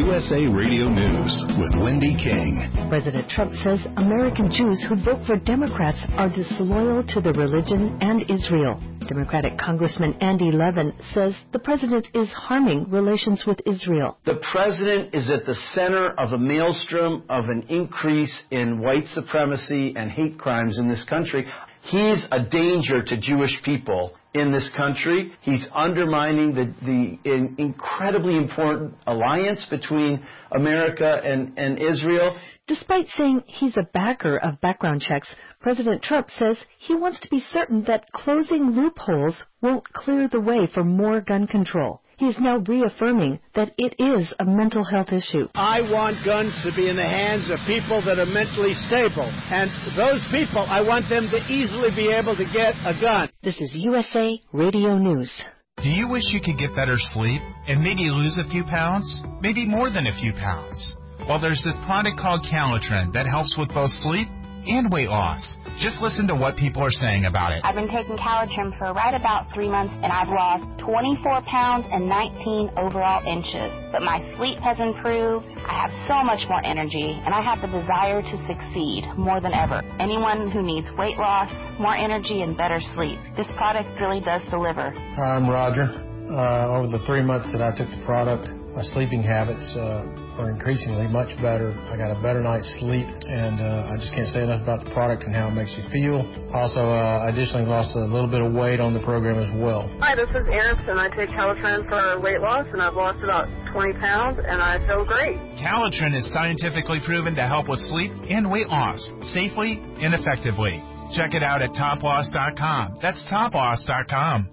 USA Radio News with Wendy King. President Trump says American Jews who vote for Democrats are disloyal to the religion and Israel. Democratic Congressman Andy Levin says the president is harming relations with Israel. The president is at the center of a maelstrom of an increase in white supremacy and hate crimes in this country. He's a danger to Jewish people in this country. He's undermining the incredibly important alliance between America and Israel. Despite saying he's a backer of background checks, President Trump says he wants to be certain that closing loopholes won't clear the way for more gun control. He is now reaffirming that it is a mental health issue. I want guns to be in the hands of people that are mentally stable. And those people, I want them to easily be able to get a gun. This is USA Radio News. Do you wish you could get better sleep and maybe lose a few pounds? Maybe more than a few pounds? Well, there's this product called Calitrin that helps with both sleep and weight loss. Just listen to what people are saying about it. I've been taking Calitrin for right about 3 months, and I've lost 24 pounds and 19 overall inches. But my sleep has improved. I have so much more energy, and I have the desire to succeed more than ever. Anyone who needs weight loss, more energy, and better sleep, this product really does deliver. Hi, I'm Roger. Over the 3 months that I took the product, my sleeping habits are increasingly much better. I got a better night's sleep, and I just can't say enough about the product and how it makes you feel. Also, I additionally lost a little bit of weight on the program as well. Hi, this is Eris, and I take Calitrin for weight loss, and I've lost about 20 pounds, and I feel great. Calitrin is scientifically proven to help with sleep and weight loss safely and effectively. Check it out at toploss.com. That's toploss.com.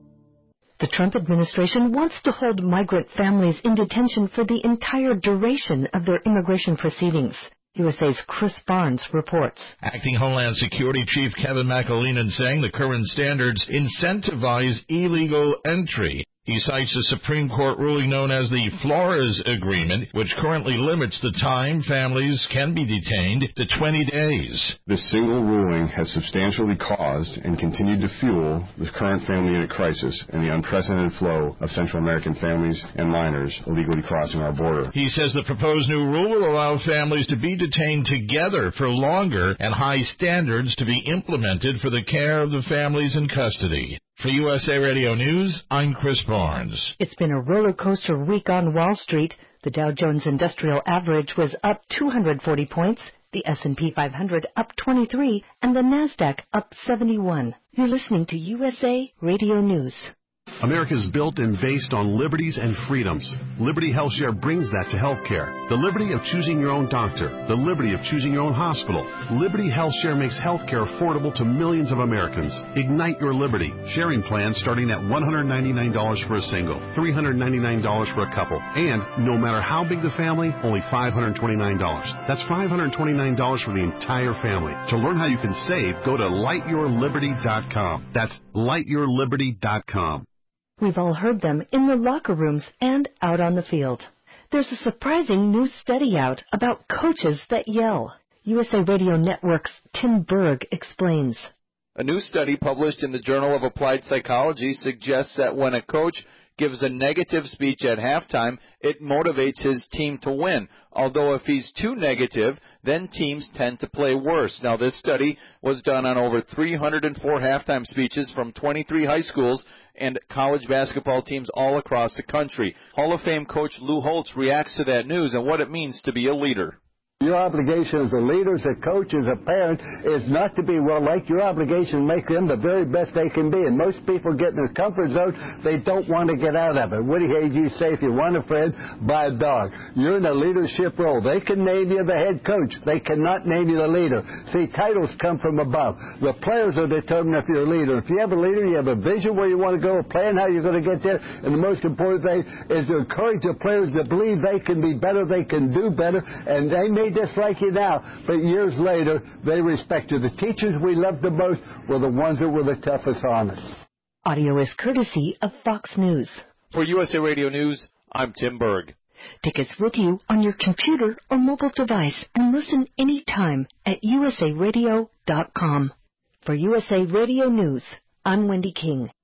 The Trump administration wants to hold migrant families in detention for the entire duration of their immigration proceedings. USA's Chris Barnes reports. Acting Homeland Security Chief Kevin McAleenan saying the current standards incentivize illegal entry. He cites a Supreme Court ruling known as the Flores Agreement, which currently limits the time families can be detained to 20 days. This single ruling has substantially caused and continued to fuel the current family unit crisis and the unprecedented flow of Central American families and minors illegally crossing our border. He says the proposed new rule will allow families to be detained together for longer and high standards to be implemented for the care of the families in custody. For USA Radio News, I'm Chris Barnes. It's been a roller coaster week on Wall Street. The Dow Jones Industrial Average was up 240 points, the S&P 500 up 23, and the NASDAQ up 71. You're listening to USA Radio News. America is built and based on liberties and freedoms. Liberty HealthShare brings that to healthcare. The liberty of choosing your own doctor. The liberty of choosing your own hospital. Liberty HealthShare makes healthcare affordable to millions of Americans. Ignite your liberty. Sharing plans starting at $199 for a single, $399 for a couple, and no matter how big the family, only $529. That's $529 for the entire family. To learn how you can save, go to lightyourliberty.com. That's lightyourliberty.com. We've all heard them in the locker rooms and out on the field. There's a surprising new study out about coaches that yell. USA Radio Network's Tim Berg explains. A new study published in the Journal of Applied Psychology suggests that when a coach gives a negative speech at halftime, it motivates his team to win. Although if he's too negative, then teams tend to play worse. Now, this study was done on over 304 halftime speeches from 23 high schools and college basketball teams all across the country. Hall of Fame coach Lou Holtz reacts to that news and what it means to be a leader. Your obligation as a leader, as a coach, as a parent, is not to be well-liked. Your obligation is to make them the very best they can be. And most people get in their comfort zone. They don't want to get out of it. What do you say? If you want a friend, buy a dog. You're in a leadership role. They can name you the head coach. They cannot name you the leader. See, titles come from above. The players are determined if you're a leader. If you have a leader, you have a vision where you want to go, a plan how you're going to get there. And the most important thing is to encourage the players to believe they can be better, they can do better, and they may dislike you now, but years later, they respect you. The teachers we loved the most were the ones that were the toughest on us. Audio is courtesy of Fox News. For USA Radio News, I'm Tim Berg. Take us with you on your computer or mobile device and listen anytime at usaradio.com. For USA Radio News, I'm Wendy King.